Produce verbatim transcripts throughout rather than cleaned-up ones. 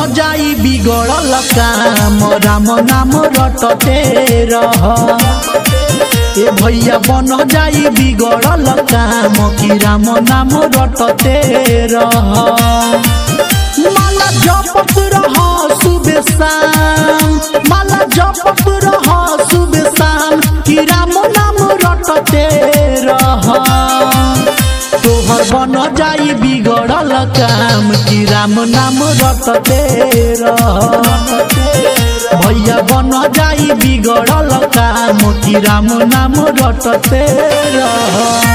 जाई बिगड़ल काम राम नाम रटते रह। ए भैया बन जाई बिगड़ल काम कि राम नाम रटते रह। माला जपत रह सुबह शाम, माला जपत रह सुबह शाम कि राम नाम रटते रह। तोहर बन जाई बिगड़ल काम कि राम नाम रटते रह। भैया बन जाई बिगड़ल काम कि राम नाम रटते रह।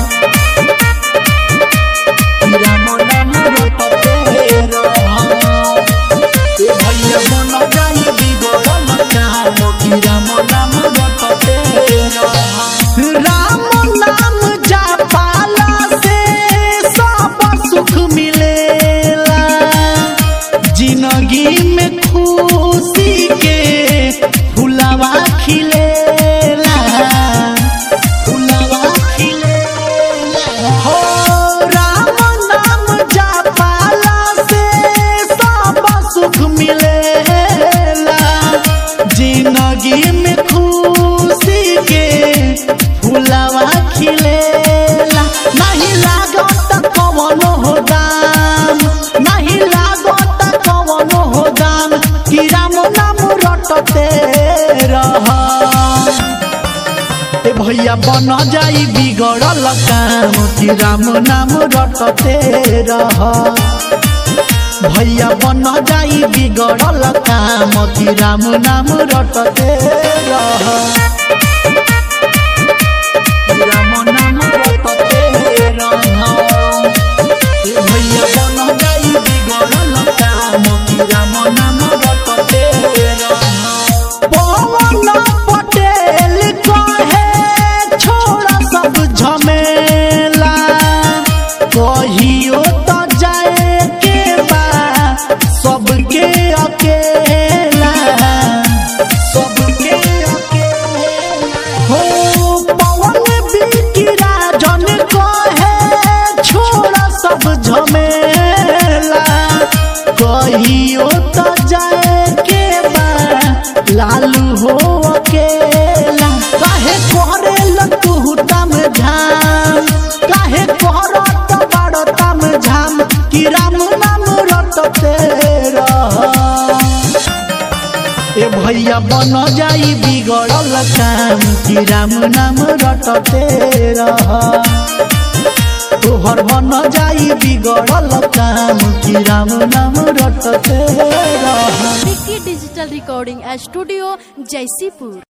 राम नाम रटते रह। भैया बन जाई बिगड़ल काम कि राम नाम रटते रह। राम नाम जपाला से सब सुख मिलेला, जिंदगी में खुशी के फुलवा खिलेला, फुलवा खिलेला। हो राम नाम जपाला से सब सुख मिलेला, जिंदगी में खुशी के फुलवा खिलेला। नहीं लागत कवनो हो दाम, नहीं लागत कवनो हो दाम कि राम नाम रटते रह। ए भैया बन जाई बिगड़ल काम कि राम नाम रटते रह। भैया बन जाई बिगड़ल काम कि राम नाम रटते रह। राम नाम रटते रह। भैया बन जाई बिगड़ल काम कि राम नाम रटते रह। पवन पटेल कहे छोड़ सब झमेला, कहियो तो जाए के बा सबके अकेला, सबके अकेला। हो पवन बिकिराजन कहे छोड़ सब झमेला, कहियो तो जाए के बा लालू हो अकेला। काहे कोहरे तू तम झाम, काहे कोहरत बड़ तम झाम कि राम नाम रटते रह। ए भैया बन जाई बिगड़ल काम कि राम नाम रटते रह। तोहर बन जाई बिगड़ल काम कि राम नाम रटते रह। Vicky digital recording studio Jaisipur.